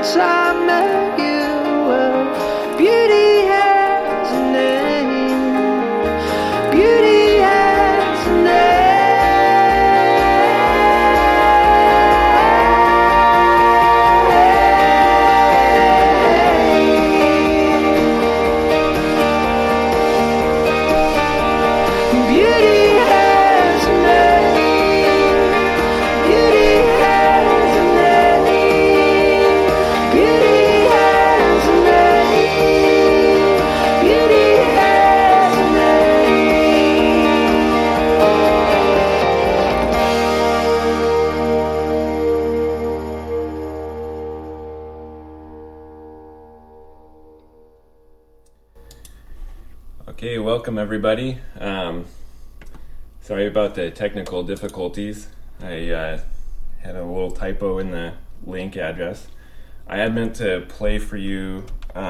since I met you. Beauty has a name. Beauty has a name. Beauty has a name. Beauty has a name. Beauty has a name. Beauty has a Okay, welcome everybody. Sorry about the technical difficulties. I had a little typo in the link address. I had meant to play for you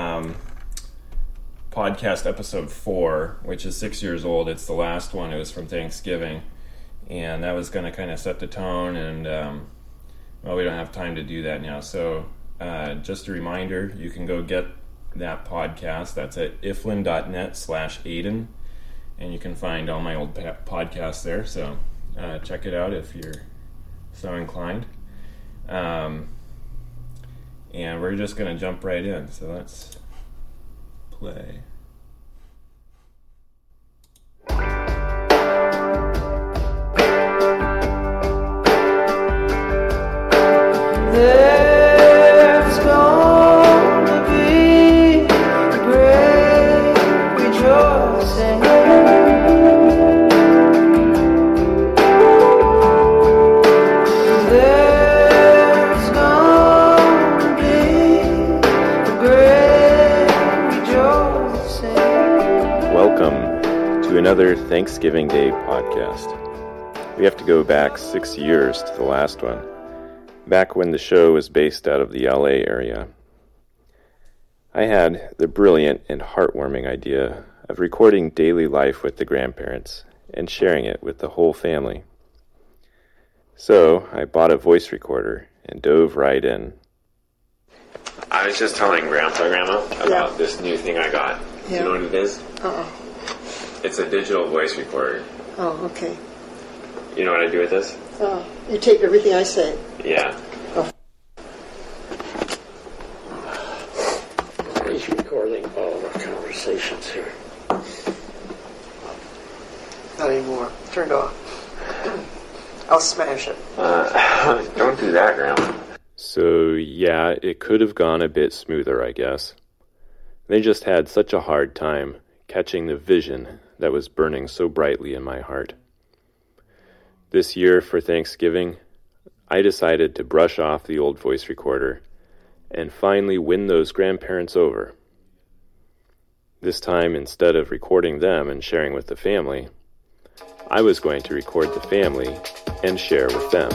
podcast episode 4, which is 6 years old. It's the last one. It was from Thanksgiving. And that was going to kind of set the tone, and well, we don't have time to do that now. So just a reminder, you can go get that podcast. That's at iflin.net/Aiden, and you can find all my old podcasts there, so check it out if you're so inclined. And we're just going to jump right in, so let's play. There's gonna be a great rejoicing. There's gonna be a great rejoicing. Welcome to another Thanksgiving Day podcast. We have to go back 6 years to the last one, back when the show was based out of the LA area. I had the brilliant and heartwarming idea of recording daily life with the grandparents and sharing it with the whole family. So I bought a voice recorder and dove right in. I was just telling Grandma about this new thing I got. Yeah. You know what it is? It's a digital voice recorder. Oh, okay. You know what I do with this? Oh, you tape everything I say. Yeah. Oh. He's recording all of our conversations here. Not anymore. Turned off. I'll smash it. Don't do that, Grandma. So, yeah, it could have gone a bit smoother, I guess. They just had such a hard time catching the vision that was burning so brightly in my heart. This year, for Thanksgiving, I decided to brush off the old voice recorder and finally win those grandparents over. This time, instead of recording them and sharing with the family, I was going to record the family and share with them.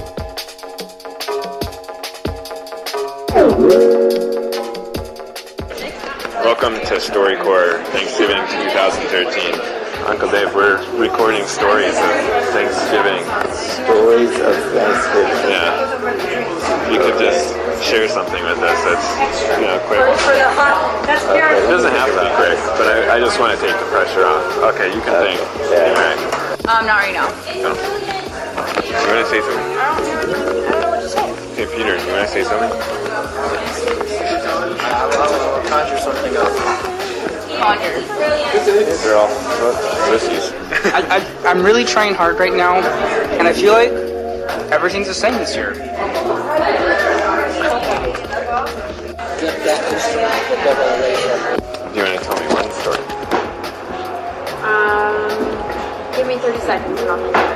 Welcome to StoryCorps Thanksgiving 2013. Uncle Dave, we're recording stories of Thanksgiving. Stories of Thanksgiving. Yeah. You could just share something with us that's, quick. It doesn't have to be quick, but I just want to take the pressure off. Okay, you can think. Yeah. All right. Not right now. You want to say something? Hey, Peter, you want to say something? Conjure something up. They're all pussies. I'm really trying hard right now, and I feel like everything's the same this year. Get that revelation. Do you want to tell me one story? Give me 30 seconds and I'll think of it.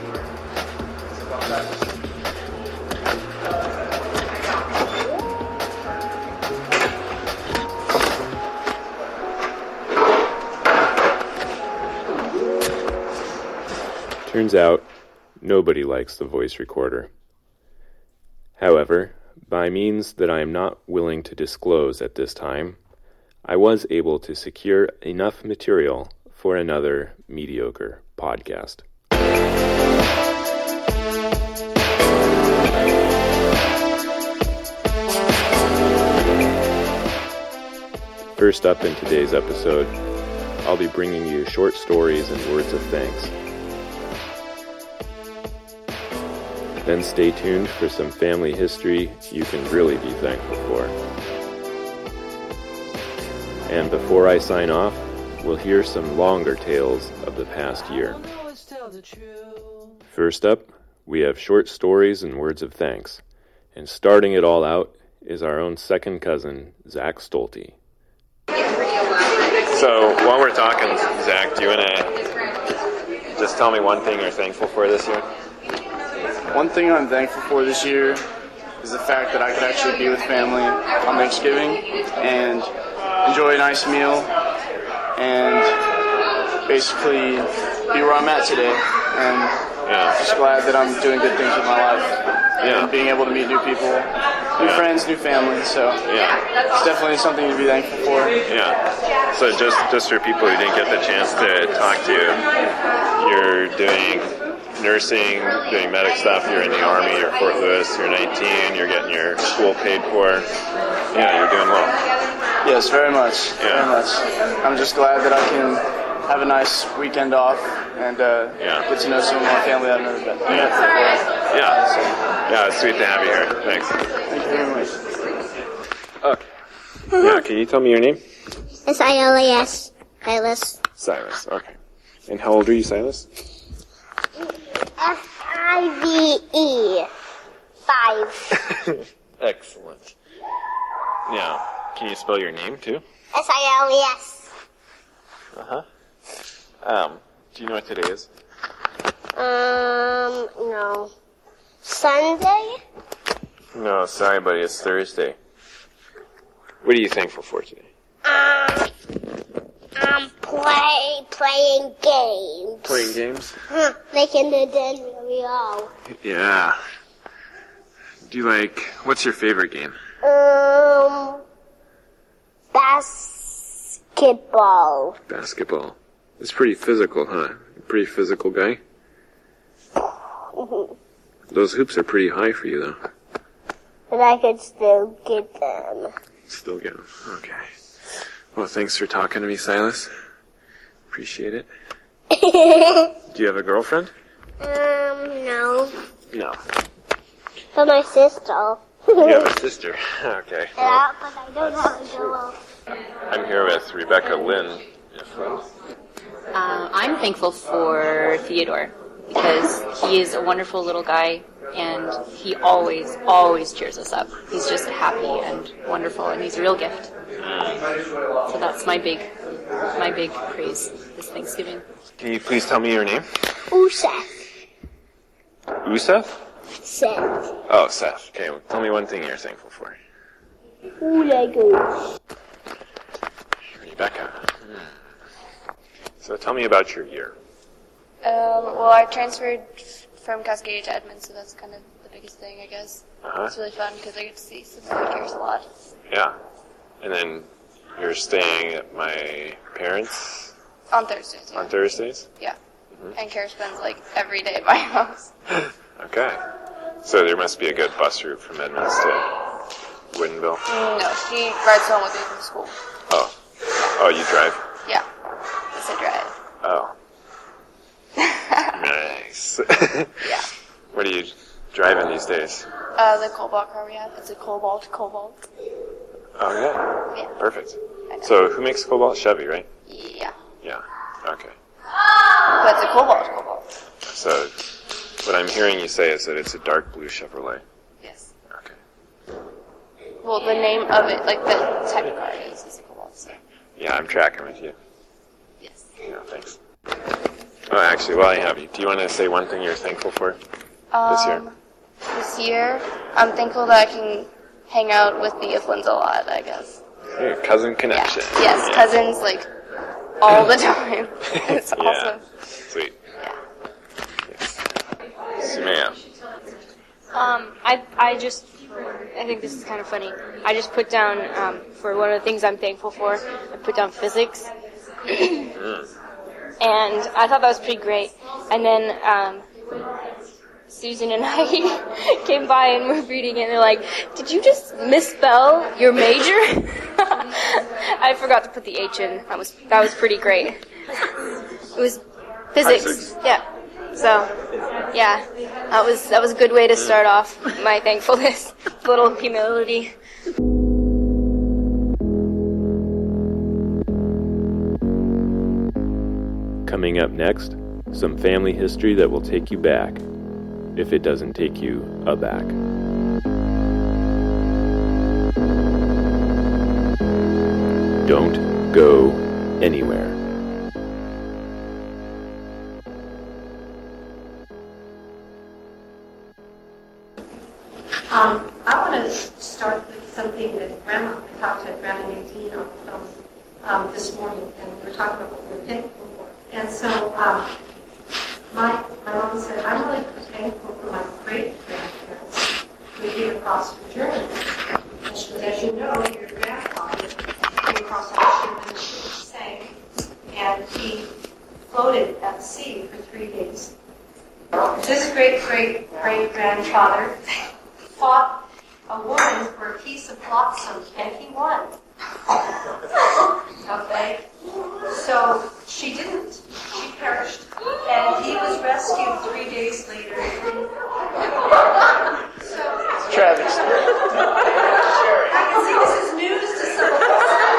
Turns out, nobody likes the voice recorder. However, by means that I am not willing to disclose at this time, I was able to secure enough material for another mediocre podcast. First up in today's episode, I'll be bringing you short stories and words of thanks. Then stay tuned for some family history you can really be thankful for. And before I sign off, we'll hear some longer tales of the past year. First up, we have short stories and words of thanks. And starting it all out is our own second cousin, Zach Stolte. So, while we're talking, Zach, do you want to just tell me one thing you're thankful for this year? One thing I'm thankful for this year is the fact that I could actually be with family on Thanksgiving and enjoy a nice meal and basically be where I'm at today. And just glad that I'm doing good things with my life and being able to meet new people, new friends, new family. So it's definitely something to be thankful for. Yeah. So just for people who didn't get the chance to talk to you, you're doing nursing, doing medic stuff, you're in the Army, you're Fort Lewis, you're 19, you're getting your school paid for. Yeah, you're doing well. Yes, very much. Very much. I'm just glad that I can have a nice weekend off and get to know some of my family that I've never been. Yeah, it's sweet to have you here. Thanks. Thank you very much. Okay. Yeah, can you tell me your name? Silas. Silas. Silas, okay. And how old are you, Silas? FIVE. 5. Excellent. Now, can you spell your name too? SILES. Uh-huh. Do you know what today is? No. Sunday? No, sorry, buddy, it's Thursday. What are you thankful for today? Playing games. Playing games? Making the den real. Yeah. Do you what's your favorite game? Basketball. Basketball. It's pretty physical, huh? Pretty physical guy? Those hoops are pretty high for you, though. But I could still get them. Still get them. Okay. Well, thanks for talking to me, Silas. Appreciate it. Do you have a girlfriend? No. No. But my sister. You have a sister. Okay. Yeah, but I don't have a girl. I'm here with Rebecca Lynn. I'm thankful for Theodore because he is a wonderful little guy and he always cheers us up. He's just happy and wonderful and he's a real gift. So that's my big praise this Thanksgiving. Can you please tell me your name? Useth. Useth? Seth. Oh, Seth. Okay, well, tell me one thing you're thankful for. Legos. Rebecca. So tell me about your year. Well, I transferred from Cascadia to Edmond, so that's kind of the biggest thing, I guess. It's really fun because I get to see some figures a lot. Yeah. And then you're staying at my parents'? On Thursdays. Yeah. On Thursdays? Yeah. Mm-hmm. And Kara spends every day at my house. Okay. So there must be a good bus route from Edmonds to Woodinville? No, she rides home with me from school. Oh, you drive? Yeah. Yes, I drive. Oh. Nice. Yeah. What are you driving these days? The Cobalt car we have. It's a Cobalt. Oh, yeah? Yeah. Perfect. So who makes Cobalt? Chevy, right? Yeah. Yeah. Okay. But it's a Cobalt. So what I'm hearing you say is that it's a dark blue Chevrolet. Yes. Okay. Well, the name of it, the type of car it is a Cobalt. So. Yeah, I'm tracking with you. Yes. Yeah, thanks. Oh, actually, while I have you, do you want to say one thing you're thankful for this year? This year, I'm thankful that I can hang out with the Iflins a lot, I guess. Hey, cousin connection. Yeah. Yes, cousins, all the time. It's awesome. Sweet. Yeah. Yes. Sumaya. I think this is kind of funny. I just put down, for one of the things I'm thankful for, I put down physics. And I thought that was pretty great. And then Susan and I came by and were reading it, and they're like, did you just misspell your major? I forgot to put the H in. That was pretty great. It was physics. Yeah. So, yeah, that was a good way to start off my thankfulness. A little humility. Coming up next, some family history that will take you back, if it doesn't take you aback. Don't go anywhere. I want to start with something that Grandma, I talked to Grandma Nadine on the phone this morning, and we were talking about what we were thankful for. And so my mom said, I'm really thankful for my great-grandparents who came across from Germany. And she goes, as you know, your grandfather came across our ship and the ship sank, and he floated at sea for 3 days. This great-great-great-grandfather fought a woman for a piece of flotsam, and he won. Okay? So she didn't. She perished. And he was rescued 3 days later. So, Travis. I can see this is news to some of us.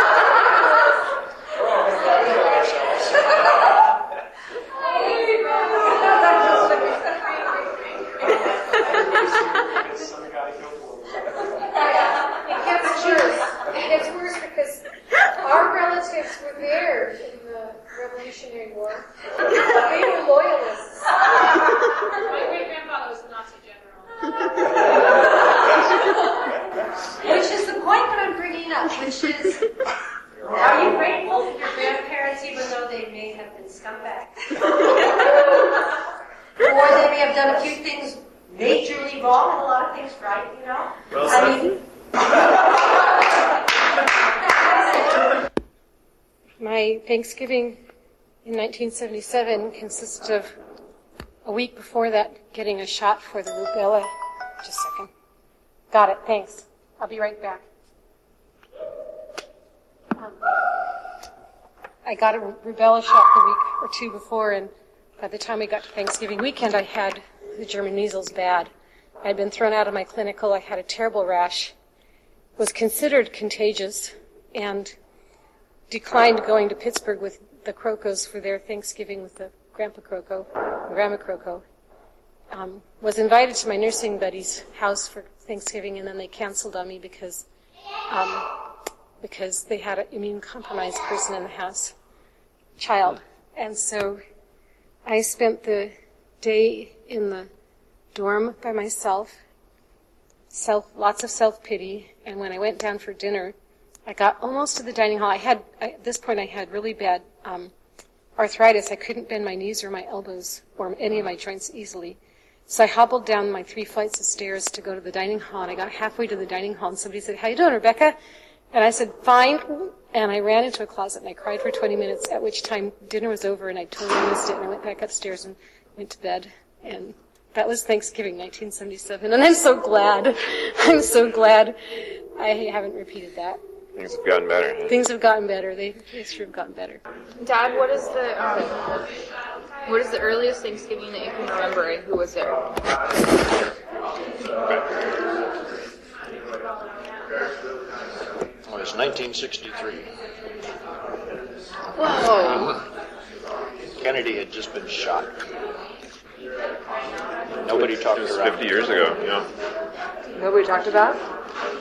It gets worse because our relatives were there in the Revolutionary War. They were loyalists. My great-grandfather was a Nazi general. Which is the point that I'm bringing up, which is, are you grateful for your grandparents even though they may have been scumbags? Or they may have done a few things majorly wrong and a lot of things right, you know? My Thanksgiving in 1977 consisted of a week before that getting a shot for the rubella. Just a second. Got it, thanks. I'll be right back. I got a rubella shot the week or two before, and by the time we got to Thanksgiving weekend, I had the German measles bad. I had been thrown out of my clinical. I had a terrible rash, was considered contagious, and declined going to Pittsburgh with the Crocos for their Thanksgiving with the Grandma Croco. Was invited to my nursing buddy's house for Thanksgiving, and then they canceled on me because they had an immune-compromised person in the house, child. And so I spent the day in the dorm by myself, lots of self-pity, and when I went down for dinner, I got almost to the dining hall. At this point I had really bad arthritis. I couldn't bend my knees or my elbows or any of my joints easily. So I hobbled down my 3 flights of stairs to go to the dining hall, and I got halfway to the dining hall, and somebody said, "How you doing, Rebecca?" And I said, "Fine." And I ran into a closet, and I cried for 20 minutes, at which time dinner was over, and I totally missed it, and I went back upstairs and went to bed. And that was Thanksgiving, 1977, and I'm so glad. I'm so glad I haven't repeated that. Things have gotten better. Things have gotten better. They sure have gotten better. Dad, what is the earliest Thanksgiving that you can remember, and who was there? Well, it was 1963. Whoa. Kennedy had just been shot. Nobody talked about it. 50 around. years ago, yeah. Nobody talked about it?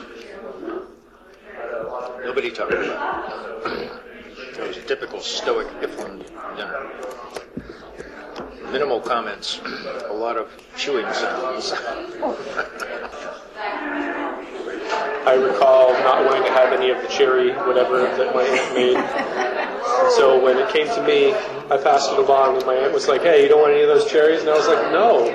Nobody talked about it. It was a typical stoic Ifland dinner. Minimal comments, a lot of chewing sounds. I recall not wanting to have any of the cherry, whatever that my aunt made. And so when it came to me, I passed it along, and my aunt was like, "Hey, you don't want any of those cherries?" And I was like, "No."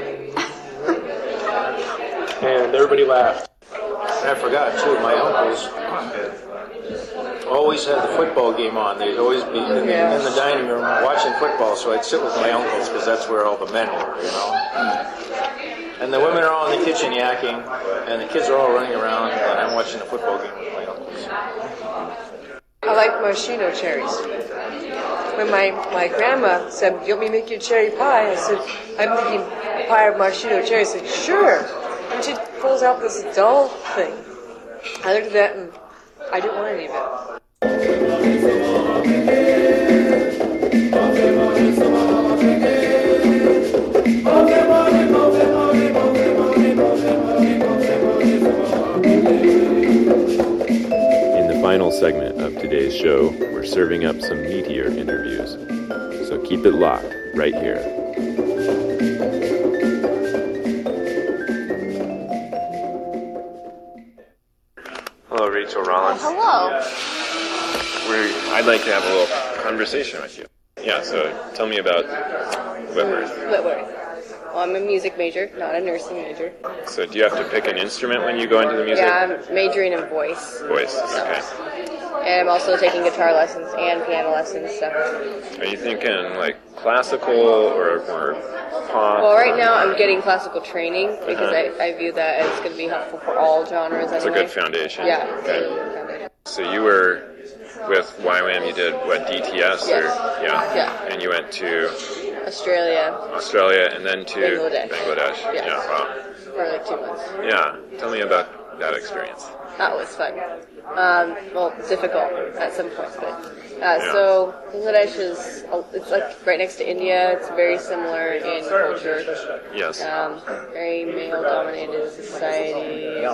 And everybody laughed. And I forgot, too, my uncles always had the football game on. They'd always be in the dining room watching football, so I'd sit with my uncles because that's where all the men were, you know. And the women are all in the kitchen yakking, and the kids are all running around, and I'm watching the football game with my uncles. I like maraschino cherries. When my grandma said, "You want me to make you a cherry pie?" I said, "I'm thinking pie of maraschino cherries." I said, "Sure." And she pulls out this dull thing. I looked at that and I didn't want any of it. In the final segment of today's show, we're serving up some meatier interviews. So keep it locked right here. Hello, Rachel Rollins. Hello. I'd like to have a little conversation with you. Yeah, so tell me about Whitworth. Whitworth. Well, I'm a music major, not a nursing major. So do you have to pick an instrument when you go into the music? Yeah, I'm majoring in voice. Voice, okay. And I'm also taking guitar lessons and piano lessons, so. Are you thinking like classical or pop? Well, right now I'm getting classical training because I view that as going to be helpful for all genres anyway. It's a good foundation. Yeah. Okay. So you were with YWAM, you did what, DTS? Yes. Or, Yeah. And you went to Australia, and then to Bangladesh. Yes. Yeah, wow. For like 2 months. Yeah, tell me about that experience. That was fun. Well, difficult at some points, but so Bangladesh it's like right next to India. It's very similar in culture. Yes. Very male-dominated society.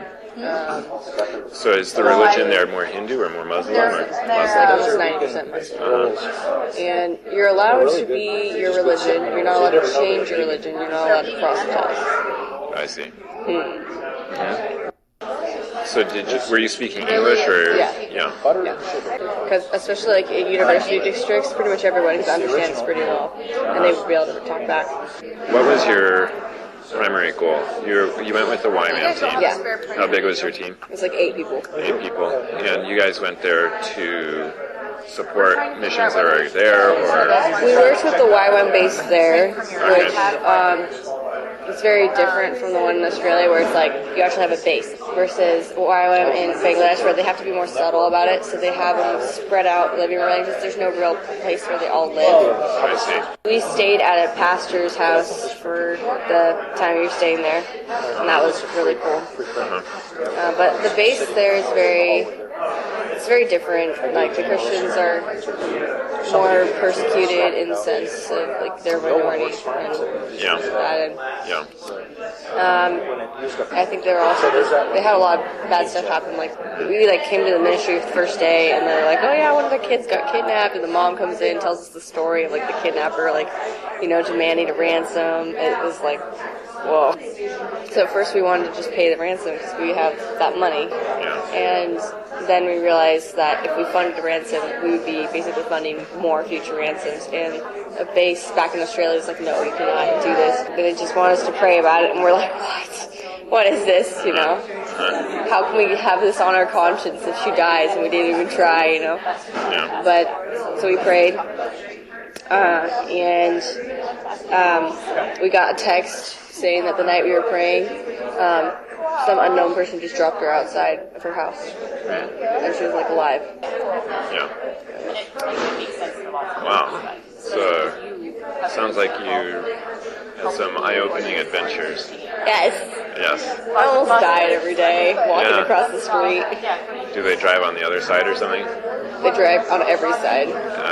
So is the religion there more Hindu or more Muslim? They're almost 90% Muslim. And you're allowed to be your religion. You're not allowed to change your religion. You're not allowed to proselytize. I see. So were you speaking English or? Yeah. Because especially like in university districts, pretty much everyone understands pretty well, and they would be able to talk back. What was your primary goal? You went with the YWAM team. Yeah. How big was your team? It was like 8 people. 8 people. And you guys went there to support missions that are there, or? We worked with the YWAM base there, which it's very different from the one in Australia where it's like you actually have a base versus YWAM in Bangladesh where they have to be more subtle about it, so they have them spread out living arrangements. There's no real place where they all live. I see. We stayed at a pastor's house for the time we were staying there, and that was really cool. But the base there is very different. Like the Christians are more persecuted in the sense of like they're minority and I think they had a lot of bad stuff happen. Like we came to the ministry the first day and they're like, oh yeah, one of the kids got kidnapped, and the mom comes in and tells us the story of like the kidnapper demanding a ransom. It was like, whoa. So at first we wanted to just pay the ransom because we have that money, and then we realized that if we funded the ransom, we would be basically funding more future ransoms. And a base back in Australia was like, no, you cannot do this. But they just want us to pray about it, and we're like, what? What is this, How can we have this on our conscience if she dies and we didn't even try, But, so we prayed. And we got a text saying that the night we were praying, some unknown person just dropped her outside of her house. And she was alive. Yeah. Wow. So, sounds like you had some eye-opening adventures. Yes. I almost died every day walking across the street. Do they drive on the other side or something? They drive on every side.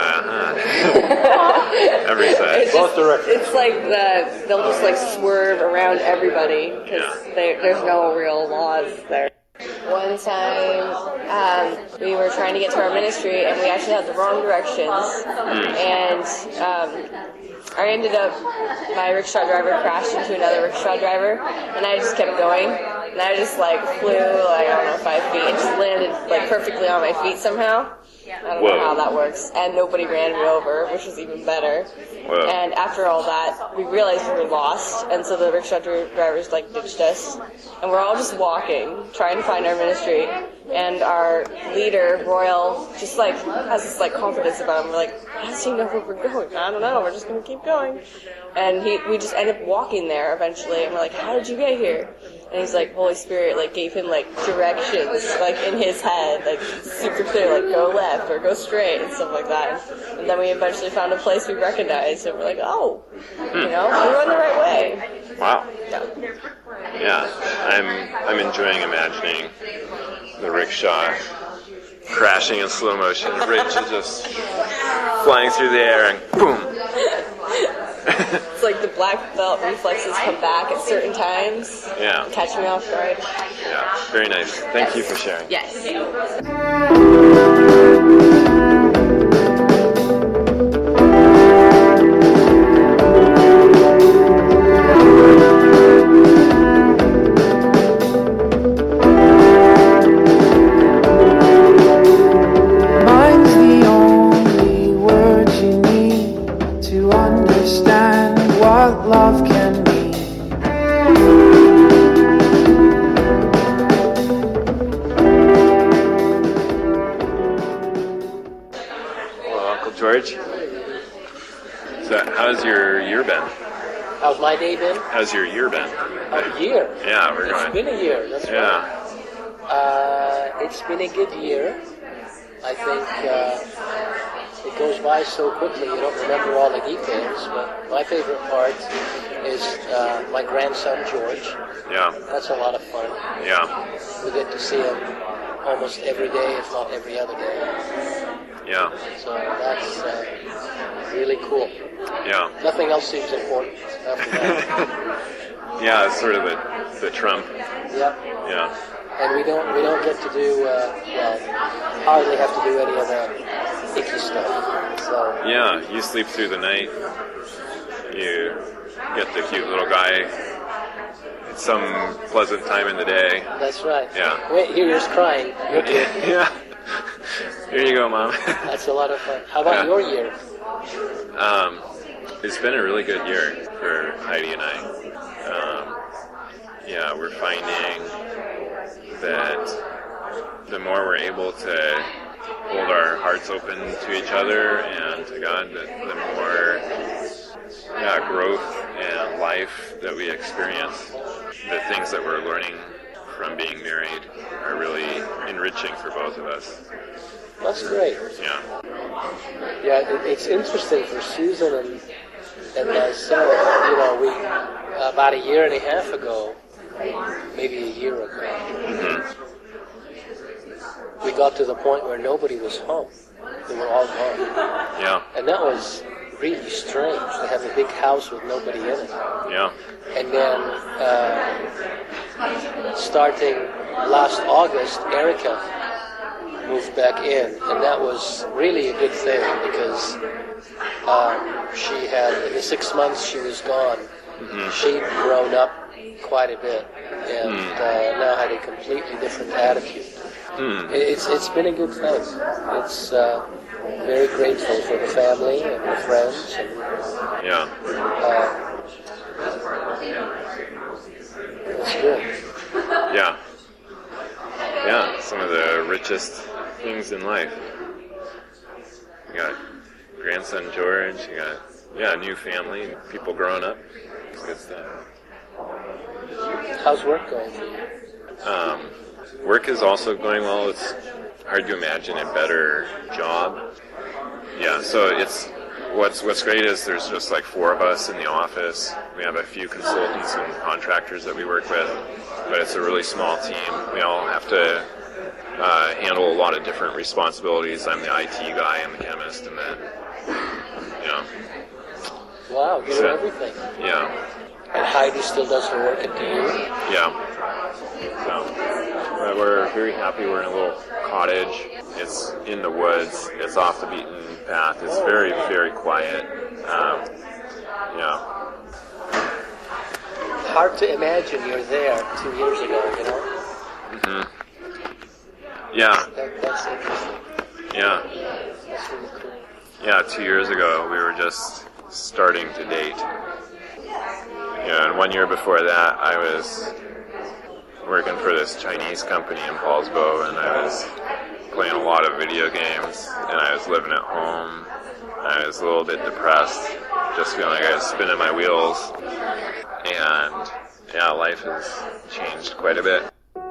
Every side. Both directions. It's like they'll just swerve around everybody because there's no real laws there. One time, we were trying to get to our ministry, and we actually had the wrong directions. And I ended up, my rickshaw driver crashed into another rickshaw driver, and I just kept going. And I just flew 5 feet, and just landed perfectly on my feet somehow. I don't know how that works. And nobody ran me over, which was even better. Whoa. And after all that, we realized we were lost, and so the rickshaw drivers ditched us. And we're all just walking, trying to find our ministry. And our leader, Royal, just has this confidence about him. We're like, how does he know where we're going? I don't know, we're just going to keep going. And we just end up walking there eventually, and we're like, how did you get here? And he's like, Holy Spirit, like, gave him, like, directions, like, in his head, like, super clear, like, go left or go straight and stuff like that. And then we eventually found a place we recognized, and we're like, oh, you know, we're on the right way. Wow. Yeah. Yeah, I'm enjoying imagining the rickshaw crashing in slow motion. Rich is just flying through the air and boom. It's like the black belt reflexes come back at certain times. Yeah. Catch me off guard. Yeah, very nice. Thank you for sharing. Yes. Mine's the only word you need to understand what love can mean. Hello, Uncle George. So, how's your year been? How's my day been? How's your year been? A year. Yeah, we're going. It's been a year. That's Yeah. right. It's been a good year. I think it goes by so quickly you don't remember all the details. But my favorite part is my grandson George. Yeah. That's a lot of fun. Yeah. We get to see him almost every day, if not every other day. Yeah. So that's really cool. Yeah. Nothing else seems important after that. Yeah, it's sort of the Trump. Yep. Yeah. And we don't get to do hardly have to do any of the icky stuff. So Yeah, you sleep through the night. You get the cute little guy at some pleasant time in the day. that's right. Yeah. Wait, here he's crying. Your kid. Yeah. Here you go, Mom. That's a lot of fun. How about your year? It's been a really good year for Heidi and I. Yeah, we're finding that the more we're able to hold our hearts open to each other and to God, the more growth and life that we experience. The things that we're learning from being married are really enriching for both of us. That's great. Yeah. Yeah, it's interesting for Susan and myself. You know, we about a year and a half ago, maybe a year ago, we got to the point where nobody was home. They were all gone. Yeah. And that was really strange to have a big house with nobody in it. Yeah. And then starting last August, Erica moved back in, and that was really a good thing because she had, in the 6 months she was gone, she'd grown up quite a bit and now had a completely different attitude. It's been a good thing. It's very grateful for the family and the friends. And, Yeah. it's good. Yeah. Yeah, some of the richest things in life. You got grandson George, you got a new family, people growing up. It's good stuff. How's work going for you? Work is also going well. It's hard to imagine a better job. Yeah, so it's what's great is there's just like 4 of us in the office. We have a few consultants and contractors that we work with, but it's a really small team. We all have to handle a lot of different responsibilities. I'm the IT guy, I'm the chemist, and then, Wow, you know everything. Yeah. And Heidi still does her work at DU? Yeah. So, we're very happy. We're in a little cottage. It's in the woods. It's off the beaten path. It's very, very quiet. Yeah. Hard to imagine you're there 2 years ago, you know? Yeah. That's interesting. Yeah. That's really cool. Yeah, 2 years ago, we were just starting to date. Yeah, and 1 year before that, I was working for this Chinese company in Paulsbo, and I was playing a lot of video games, and I was living at home. I was a little bit depressed, just feeling like I was spinning my wheels. And Yeah, life has changed quite a bit.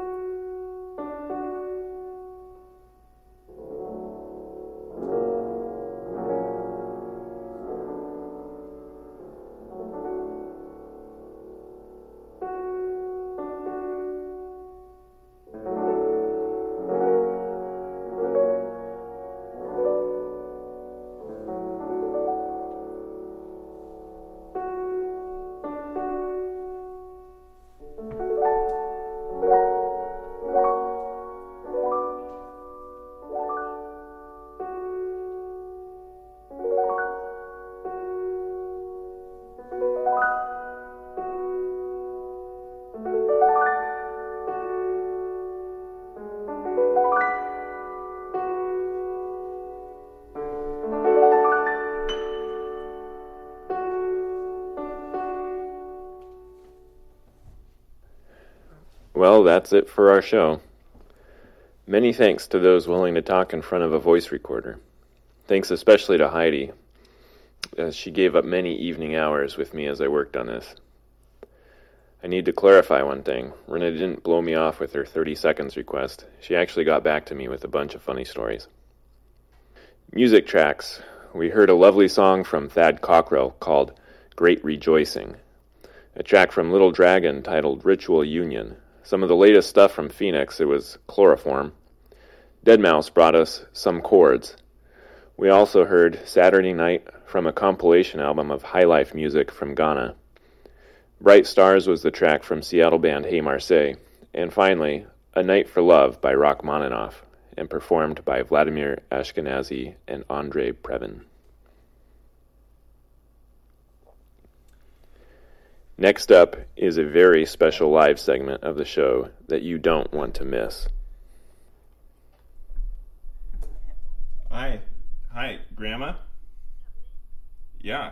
Well, that's it for our show. Many thanks to those willing to talk in front of a voice recorder. Thanks especially to Heidi, as she gave up many evening hours with me as I worked on this. I need to clarify one thing. Rena didn't blow me off with her 30 seconds request. She actually got back to me with a bunch of funny stories. Music tracks. We heard a lovely song from Thad Cockrell called Great Rejoicing. A track from Little Dragon titled Ritual Union. Some of the latest stuff from Phoenix, it was Chloroform. Deadmau5 brought us Some Chords. We also heard Saturday Night from a compilation album of high life music from Ghana. Bright Stars was the track from Seattle band Hey Marseille. And finally, A Night for Love by Rachmaninoff, and performed by Vladimir Ashkenazy and Andre Previn. Next up is a very special live segment of the show that you don't want to miss. Hi, Grandma? Yeah.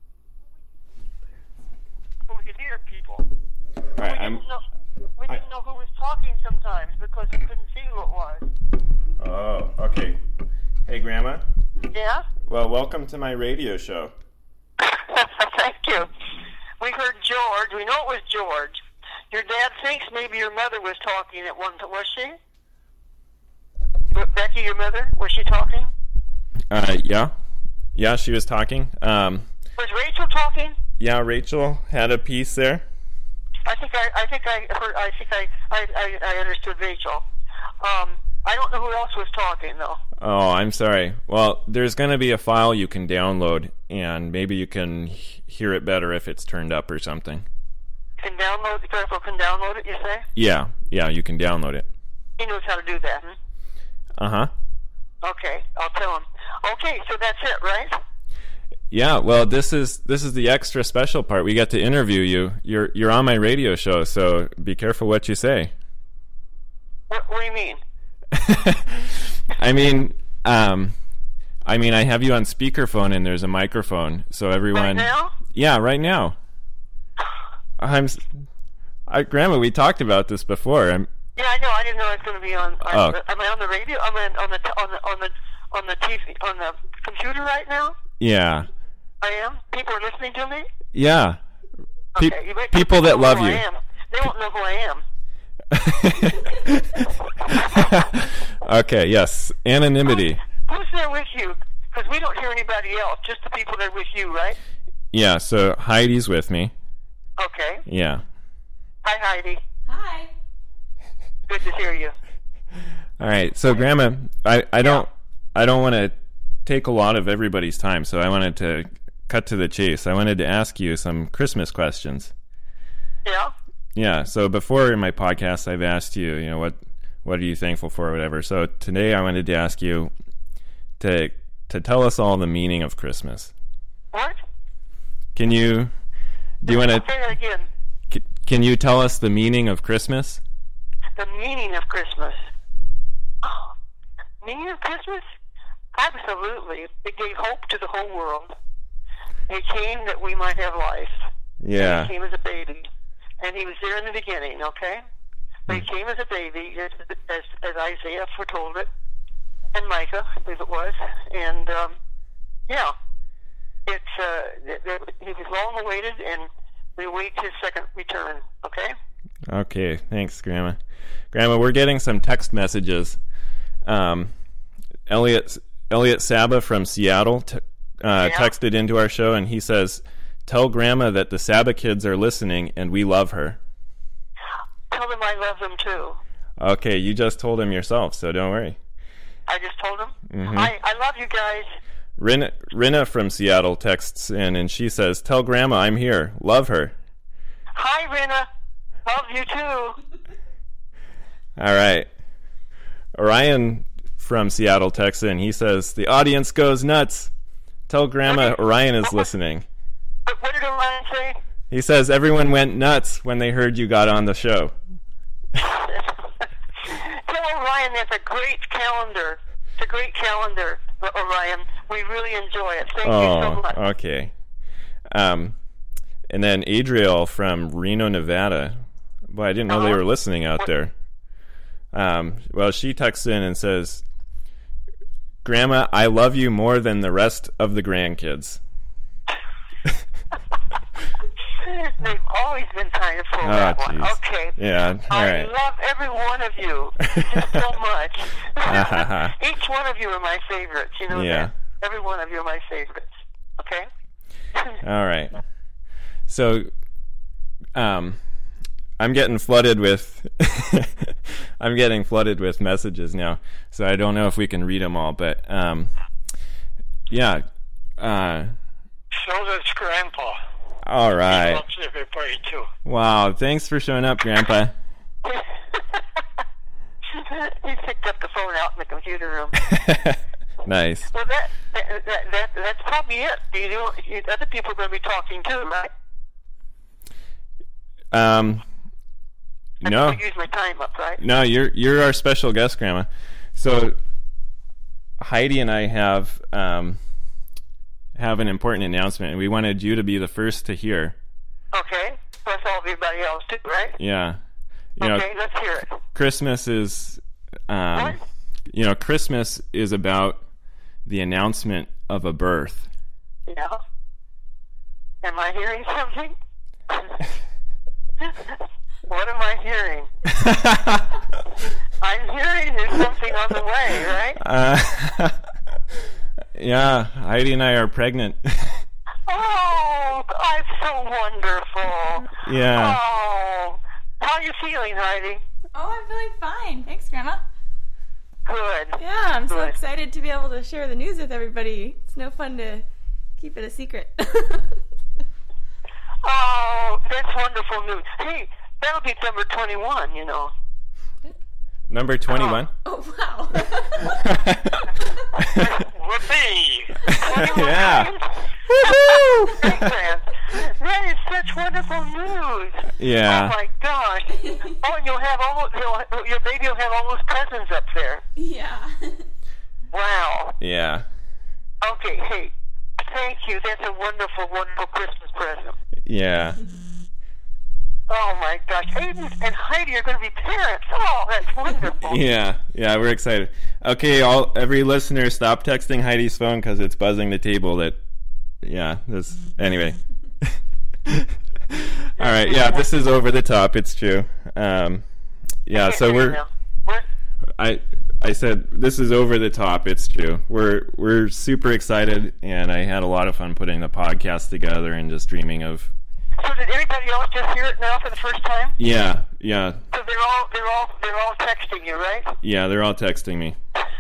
We could hear people. Right, we didn't know who was talking sometimes because we couldn't see who it was. Oh, okay. Hey, Grandma? Yeah? Well, welcome to my radio show. Thank you. We heard George. We know it was George. Your dad thinks maybe your mother was talking at one time. Was she? Becky, your mother? Was she talking? Yeah. Yeah, she was talking. Was Rachel talking? Yeah, Rachel had a piece there. I understood Rachel. I don't know who else was talking, though. Oh, I'm sorry. Well, there's going to be a file you can download, and maybe you can hear it better if it's turned up or something. You can download it? People can download it, you say? Yeah, you can download it. He knows how to do that, huh? Uh-huh. Okay, I'll tell him. Okay, so that's it, right? Yeah, well, this is the extra special part. We get to interview you. You're on my radio show, so be careful what you say. What do you mean? I mean, I have you on speakerphone and there's a microphone, so everyone. Right now? Yeah, right now. Grandma, we talked about this before. Yeah, I know. I didn't know I was going to be on. Oh. Am I on the radio? Am I on the TV, on the computer right now? Yeah. I am. People are listening to me. Yeah. Okay. People that love you. They won't know who I am. Okay, yes. Anonymity. Who's there with you? Because we don't hear anybody else, just the people that are with you, right? Yeah, so Heidi's with me. Okay. Yeah. Hi, Heidi. Hi. Good to hear you. All right, so Grandma, I don't want to take a lot of everybody's time, so I wanted to cut to the chase. I wanted to ask you some Christmas questions. Yeah? Yeah, so before in my podcast, I've asked you, what are you thankful for or whatever. So today I wanted to ask you to tell us all the meaning of Christmas. What? Do you want to... Say that again. Can you tell us the meaning of Christmas? The meaning of Christmas. Oh, meaning of Christmas? Absolutely. It gave hope to the whole world. It came that we might have life. Yeah. He came as a baby. And he was there in the beginning, okay? But he came as a baby, as Isaiah foretold it, and Micah, I believe it was. And, he was long awaited, and We await his second return, okay? Okay, thanks, Grandma. Grandma, we're getting some text messages. Elliot Saba from Seattle texted into our show, and he says, "Tell Grandma that the Saba kids are listening, and we love her." Tell them I love them, too. Okay, you just told him yourself, so don't worry. I just told them? Mm-hmm. I love you guys. Rinna from Seattle texts in, and she says, "Tell Grandma I'm here. Love her." Hi, Rinna. Love you, too. All right. Orion from Seattle texts in. He says, "The audience goes nuts. Tell Grandma Orion is listening." What did Orion say? He says, "Everyone went nuts when they heard you got on the show." Tell Orion that's a great calendar. It's a great calendar, Orion. We really enjoy it. Thank you so much. Okay. And then Adriel from Reno, Nevada. Boy, I didn't know they were listening out there. Well, she texts in and says, "Grandma, I love you more than the rest of the grandkids." They've always been trying to pull that one. Okay. Yeah, all right. I love every one of you just so much. Each one of you are my favorites. You know that? Every one of you are my favorites. Okay? All right. So, I'm getting flooded with messages now. So I don't know if we can read them all, but yeah. So does Grandpa. All right. He loves everybody too. Wow, thanks for showing up, Grandpa. He picked up the phone out in the computer room. Nice. Well, that's probably it. Other people are going to be talking too, right? No. I use my time up, right? No, you're our special guest, Grandma. So Heidi and I have an important announcement, and we wanted you to be the first to hear. Okay. Plus all everybody else too, right? Yeah. Okay, let's hear it. Christmas is Christmas is about the announcement of a birth. Yeah. Am I hearing something? What am I hearing? I'm hearing there's something on the way, right? Yeah, Heidi and I are pregnant. Oh, that's so wonderful. Yeah. Oh, how are you feeling, Heidi? Oh, I'm feeling fine. Thanks, Grandma. Good. Yeah, I'm so excited to be able to share the news with everybody. It's no fun to keep it a secret. Oh, that's wonderful news. Hey, that'll be number 21, you know. Number 21? Oh, wow. Whoopee! Yeah. Woohoo! That is such wonderful news. Yeah. Oh my gosh. Oh, and your baby will have all those presents up there. Yeah. Wow. Yeah. Okay, hey, thank you. That's a wonderful, wonderful Christmas present. Yeah. Oh my gosh. Aiden and Heidi are going to be parents. Oh, that's wonderful. Yeah, we're excited. Okay, every listener, stop texting Heidi's phone because it's buzzing the table. Anyway. All right, yeah, this is over the top. It's true. So I said this is over the top. It's true. We're super excited, and I had a lot of fun putting the podcast together and just dreaming of. So did anybody else just hear it now for the first time? Yeah. So they're all texting you, right? Yeah, they're all texting me.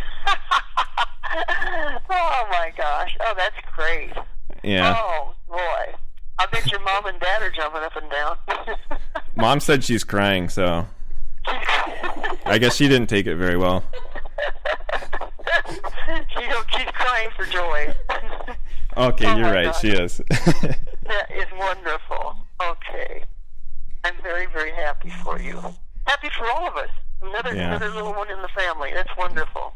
Oh my gosh! Oh, that's great. Yeah. Oh boy, I bet your mom and dad are jumping up and down. Mom said she's crying, so I guess she didn't take it very well. She's crying for joy. Okay, you're right. Gosh. She is. That is wonderful. Okay. I'm very, very happy for you. Happy for all of us. Another little one in the family. That's wonderful.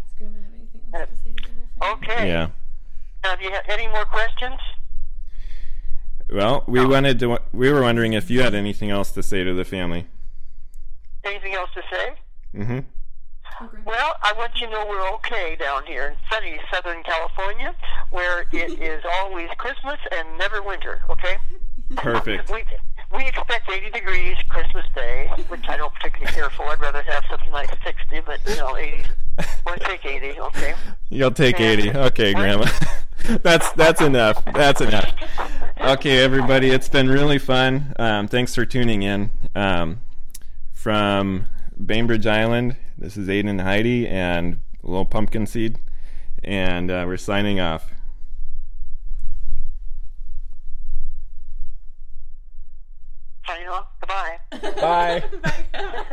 Okay. Yeah. Now, do you have any more questions? Well, we were wondering if you had anything else to say to the family. Anything else to say? Mm-hmm. Well, I want you to know we're okay down here in sunny Southern California, where it is always Christmas and never winter, okay? Perfect. We we expect 80 degrees Christmas Day, which I don't particularly care for. I'd rather have something like 60, but 80. We'll take 80, okay? You'll take 80. Okay, Grandma. That's enough. That's enough. Okay, everybody, it's been really fun. Thanks for tuning in. From Bainbridge Island, this is Aiden and Heidi and a little pumpkin seed, and we're signing off. Signing off. Goodbye. Bye. Bye.